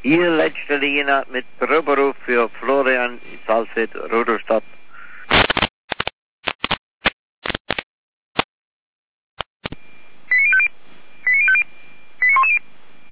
Ihr letzte Linie mit Proberuf für Florian Salfit, Rudolstadt.